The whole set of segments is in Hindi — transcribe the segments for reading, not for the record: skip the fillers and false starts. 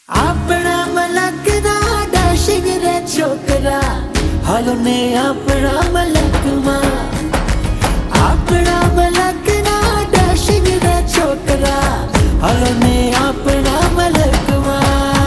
अपना मलक दा डैशिंग रे छोकरा हालो ने अपना मलक मा अपना मलक दा डैशिंग रे छोकरा हालो ने अपना मलक मा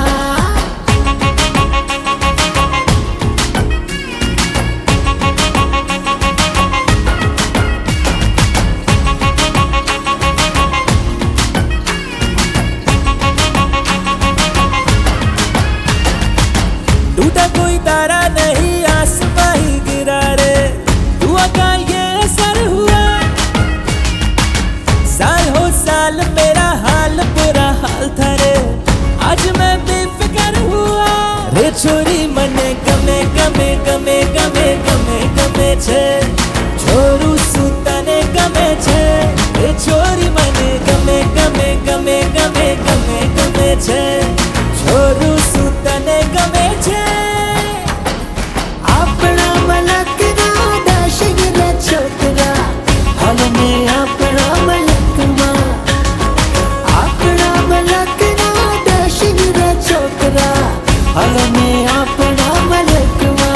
टूटा कोई तारा नहीं आसमां ही गिरा रे दुआ का ये असर हुआ। साल हो साल मेरा हाल बुरा हाल था रे आज मैं बेफिक्र हुआ रे छोरी मने गमे गमे गमे गमे गमे गमे छे छोरू सुतने गमे छे रे छोरी मने गमे गमे गमे गमे गमे गमे छे छोरू सुतने गमे छे। अपना मलक दा डैशिंग रे छोकरा हालो ने अपना मलक मा अपना मलक दा डैशिंग रे छोकरा हालो ने अपना मलक मा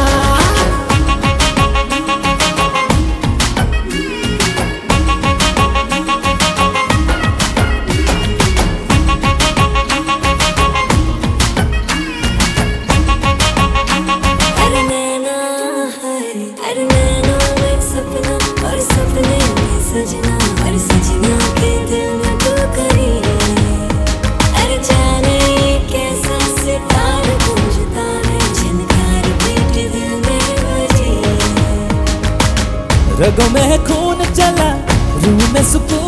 अरे नैना एक सपना और सपने में सजना और सजना के दिल में तू करी अरे जाने ये कैसा सितार गूंजता है झनकार पीट दिल में बजी रगों में खून चला रूह में सुकून